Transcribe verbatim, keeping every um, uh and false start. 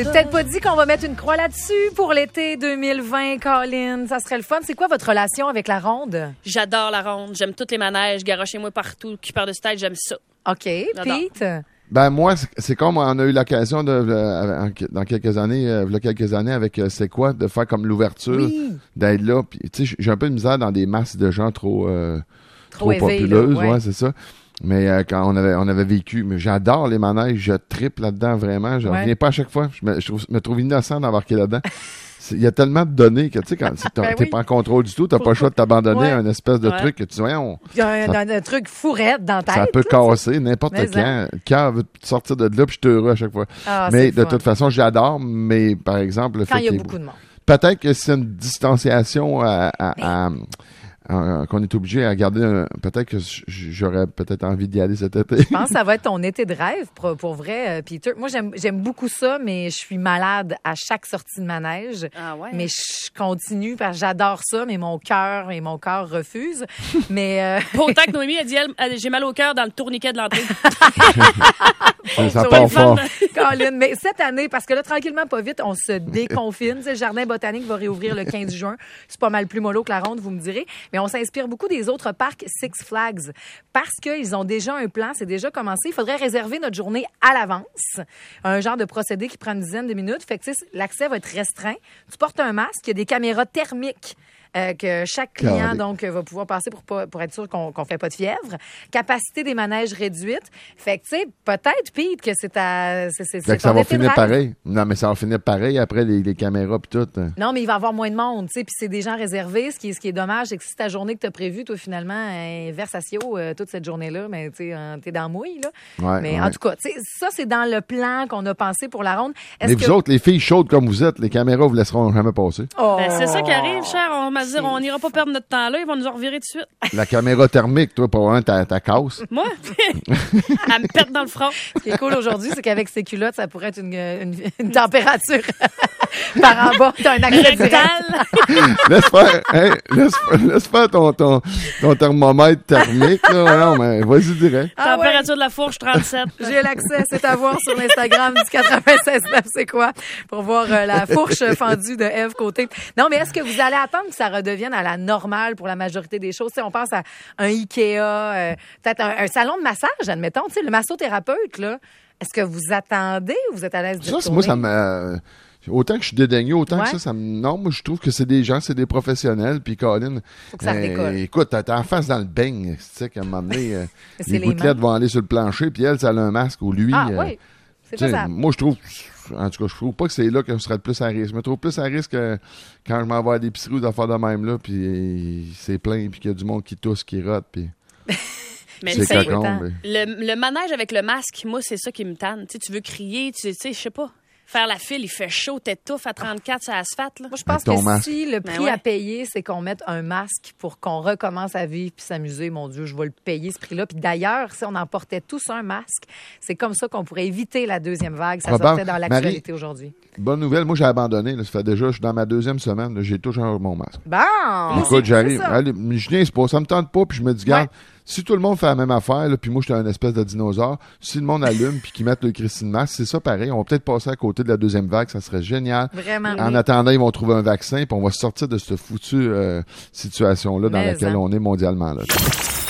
C'est peut-être pas dit qu'on va mettre une croix là-dessus pour l'été deux mille vingt, Colin. Ça serait le fun. C'est quoi votre relation avec la ronde? J'adore la ronde. J'aime tous les manèges. Garochez-moi partout. Qui part de style, j'aime ça. OK. Pete? Ben moi, c'est, c'est comme on a eu l'occasion de, euh, dans quelques années, euh, il y a quelques années avec euh, C'est quoi, de faire comme l'ouverture, oui. d'être là. Puis, tu sais, j'ai un peu de misère dans des masses de gens trop, euh, trop, trop éveillé, populeuses, là, ouais. ouais, c'est ça. Mais euh, quand on avait on avait vécu, mais j'adore les manèges, je tripe là-dedans vraiment. Je ouais. reviens pas à chaque fois. Je me, je trouve, me trouve innocent d'embarquer là-dedans. Il y a tellement de données que, tu sais, quand t'es ben oui. pas en contrôle du tout, t'as pas le choix de t'abandonner ouais. à une espèce de ouais. truc que tu vois, on... Il y a un, ça, un, un truc fourrette dans ta tête. Ça peut là, casser n'importe mais quand. Le cœur veut sortir de là, puis je suis heureux à chaque fois. Ah, mais de fun. toute façon, j'adore, mais par exemple... Le quand fait il y a beaucoup de monde. Peut-être que c'est une distanciation à... à, à Euh, qu'on est obligé à garder un... peut-être que j'aurais peut-être envie d'y aller cet été. Je pense que ça va être ton été de rêve pour, pour vrai, euh, Peter. Moi, j'aime, j'aime beaucoup ça, mais je suis malade à chaque sortie de manège. Ah ouais? Mais je continue parce que j'adore ça, mais mon cœur et mon corps refusent. Mais euh... Pas autant que Noémie a dit, elle, elle, j'ai mal au cœur dans le tourniquet de l'entrée. Ça part fort. Colin, mais cette année, parce que là, tranquillement, pas vite, on se déconfine. Le jardin botanique va réouvrir le quinze juin. C'est pas mal plus mollo que la ronde, vous me direz. Mais on s'inspire beaucoup des autres parcs Six Flags parce qu'ils ont déjà un plan, c'est déjà commencé. Il faudrait réserver notre journée à l'avance. Un genre de procédé qui prend une dizaine de minutes. Fait que, tu sais, l'accès va être restreint. Tu portes un masque, il y a des caméras thermiques. Euh, que chaque client Carré. donc va pouvoir passer pour pas, pour être sûr qu'on qu'on fait pas de fièvre. Capacité des manèges réduite. Fait que tu sais peut-être Pete que c'est ta c'est c'est, c'est que ça va finir pareil. Non mais ça va finir pareil après les, les caméras puis tout. Non mais il va y avoir moins de monde, tu sais, puis c'est des gens réservés. Ce qui est ce qui est dommage, c'est que si ta journée que tu as prévue, toi finalement euh, Versatio euh, toute cette journée-là, mais tu sais euh, t'es dans la mouille là. Ouais, mais ouais. en tout cas, tu sais ça c'est dans le plan qu'on a pensé pour la ronde. Est-ce mais que... vous autres les filles chaudes comme vous êtes, les caméras vous laisseront jamais passer. Oh. Ben, c'est ça qui arrive, cher. On va dire, on n'ira pas perdre notre temps là, ils vont nous en revirer tout de suite. La caméra thermique, toi, pour un, ta, ta casse. Moi? Elle me pète dans le front. Ce qui est cool aujourd'hui, c'est qu'avec ces culottes, ça pourrait être une, une, une température par en bas. T'as un accès direct. laisse faire, hey, laisse, laisse faire ton, ton, ton thermomètre thermique, là. Non, mais vas-y direct. Ah, température ouais. de la fourche, trente-sept. J'ai l'accès, c'est à voir sur l'Instagram du quatre-vingt-seize neuf, c'est quoi? Pour voir euh, la fourche fendue de Ève Côté. Non, mais est-ce que vous allez attendre que ça redevienne à la normale pour la majorité des choses? T'sais, on pense à un Ikea, euh, peut-être un, un salon de massage, admettons, tu sais, le massothérapeute, là. Est-ce que vous attendez ou vous êtes à l'aise de ça? Moi, ça me... Autant que je suis dédaigneux, autant ouais. que ça, ça me... Non, moi, je trouve que c'est des gens, c'est des professionnels. Puis, Colin, faut que ça euh, écoute, t'as, t'as en face dans le beigne, tu sais, qu'à un moment donné, euh, les, les gouttelettes vont aller sur le plancher, puis elle, ça a un masque, ou lui... Ah, euh, oui, c'est ça. Moi, je trouve... En tout cas, je trouve pas que c'est là que je serais le plus à risque. Je me trouve plus à risque euh, quand je m'en vais à l'épicerie ou d'affaires de même, là, puis c'est plein, puis qu'il y a du monde qui tousse, qui rote, puis... Mais tu sais, le, le manège avec le masque, moi, c'est ça qui me tanne. T'sais, tu veux crier, tu sais, je sais pas. Faire la file, il fait chaud, t'étouffes à trente-quatre sur l'asphalte. Là. Moi, je pense que masque. si le prix ben ouais. à payer, c'est qu'on mette un masque pour qu'on recommence à vivre puis s'amuser, mon Dieu, je vais le payer, ce prix-là. Puis d'ailleurs, si on en portait tous un masque, c'est comme ça qu'on pourrait éviter la deuxième vague. Ça Probable. sortait dans l'actualité Marie, aujourd'hui. Bonne nouvelle, moi, j'ai abandonné. Là. Ça fait déjà, je suis dans ma deuxième semaine, là, j'ai toujours mon masque. Bon! Écoute, j'arrive. Allez, je viens, c'est pas, ça me tente pas, puis je me dis, garde, ouais. si tout le monde fait la même affaire, là, puis moi, j'étais un espèce de dinosaure, si le monde allume puis qu'ils mettent le Christine masque, c'est ça pareil. On va peut-être passer à côté de la deuxième vague, ça serait génial. Vraiment. En oui. attendant, ils vont trouver un vaccin, puis on va sortir de cette foutue euh, situation-là dans Mais laquelle hein. on est mondialement. Là.